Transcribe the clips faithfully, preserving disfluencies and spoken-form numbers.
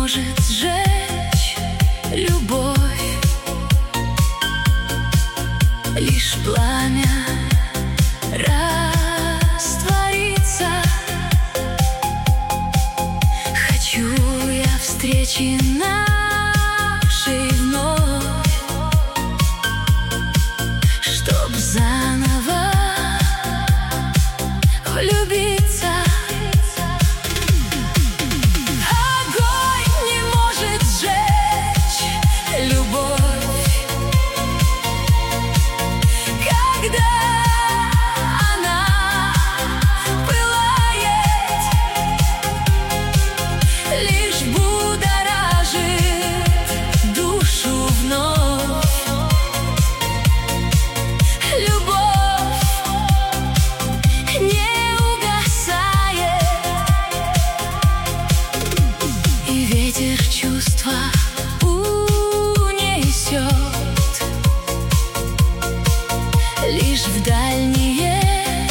может сжечь любовь, лишь пламя растворится. Хочу я встречи нашей вновь, чтоб заново влюбиться. Огонь не может сжечь любовь, когда она пылает, лишь будоражит душу вновь. Любовь не и ветер чувства унесет лишь в дальние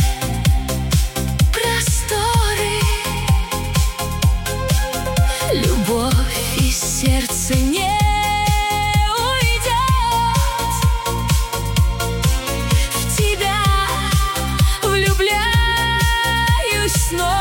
просторы. Любовь из сердца не уйдет, в тебя влюбляюсь снова.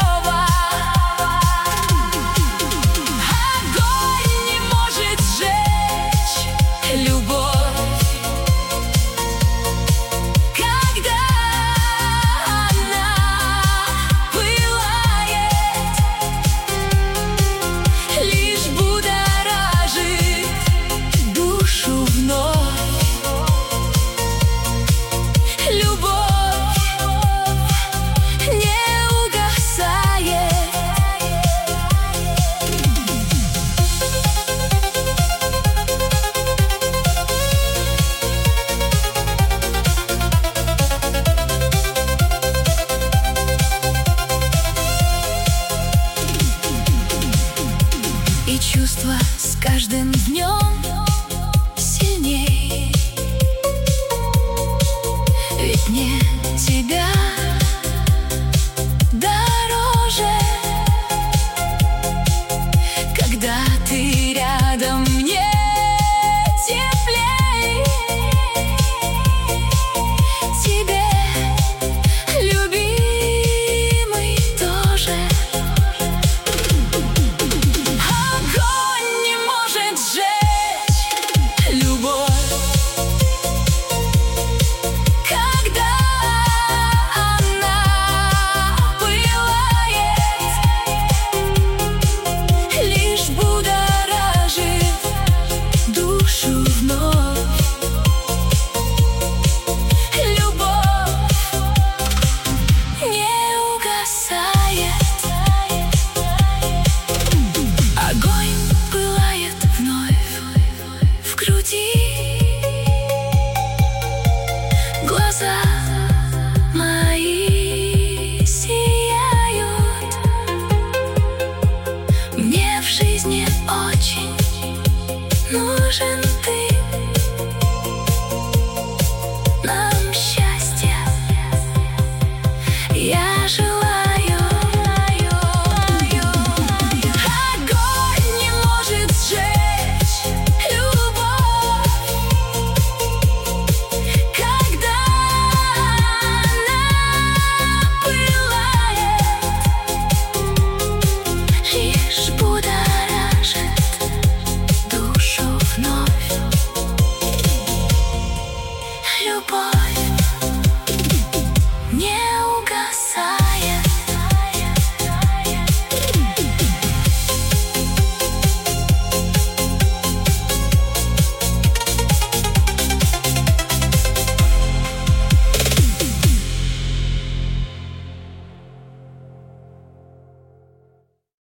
И чувства с каждым днем сильней, ведь мне тебя дороже. Когда ты рядом, мне теплей. Тебе, любимый, тоже. Глаза мои сияют, мне в жизни очень нужен ты. Нам счастье, я живу.